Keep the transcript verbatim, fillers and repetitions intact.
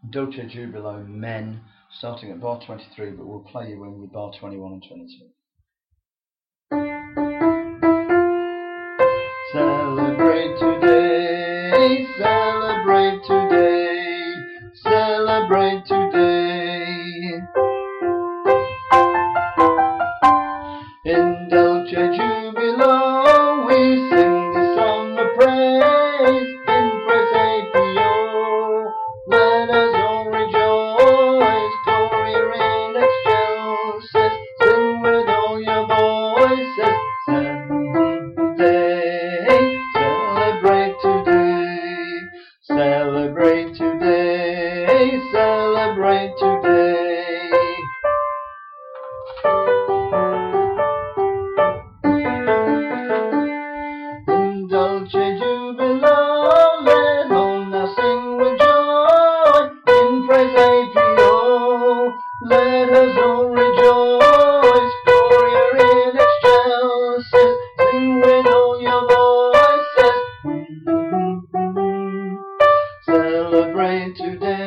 Dolce Jubilo Men, starting at bar twenty-three, but we'll play you in with bar twenty-one and twenty-two. Celebrate today, celebrate today, celebrate today. In Dolce Jubilo we sing the song of praise, in presepio let us all rejoice, gloria in excelsis, sing with all your voices. Celebrate today, celebrate today, celebrate today. In Dolce Jubilo, let all now sing with joy. In presepio, let us all rejoice. Gloria in excelsis, sing with all your voices. Celebrate today.